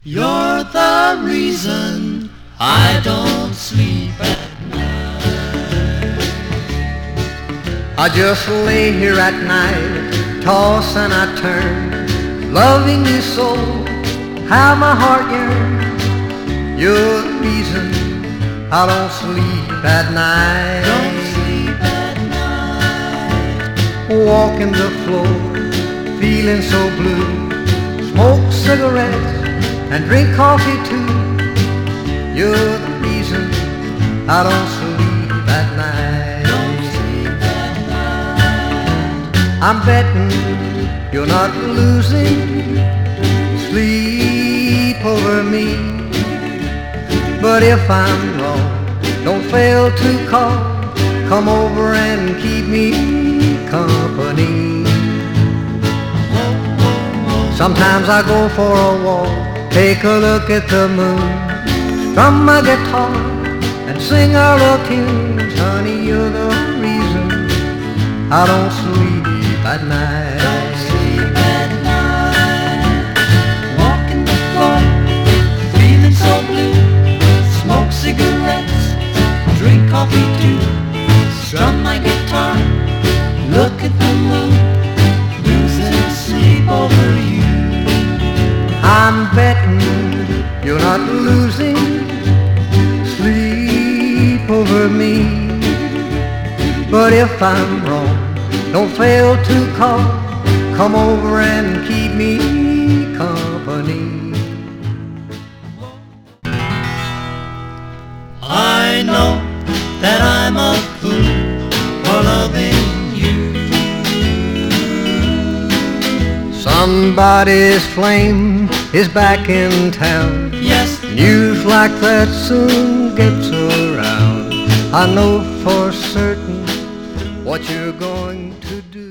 You're the reason I don't sleep at night. I just lay here at night, toss and I turn, loving you so, how my heart yearns. You're the reason I don't sleep at night. Don't sleep at night. Walking the floor, feeling so blue, smoke cigarettes and drink coffee too. You're the reason I don't sleep at night. Don't sleep at night. I'm betting you're not losing sleep over me. But if I'm wrong, don't fail to call. Come over and keep me company. Sometimes I go for a walk, take a look at the moon, strum my guitar and sing our love tunes. Honey, you're the reason I don't sleep at night. Don't sleep at night. Walking the floor, feeling so blue, smoke cigarettes, drink coffee too, strum my guitar, look at the moon, losing sleep over you. I'm betting you're not losing sleep over me. But if I'm wrong, don't fail to call. Come over and keep me company. I know that I'm a fool for loving you. Somebody's flame is back in town. Yes, News like that soon gets around. I know for certain what you're going to do.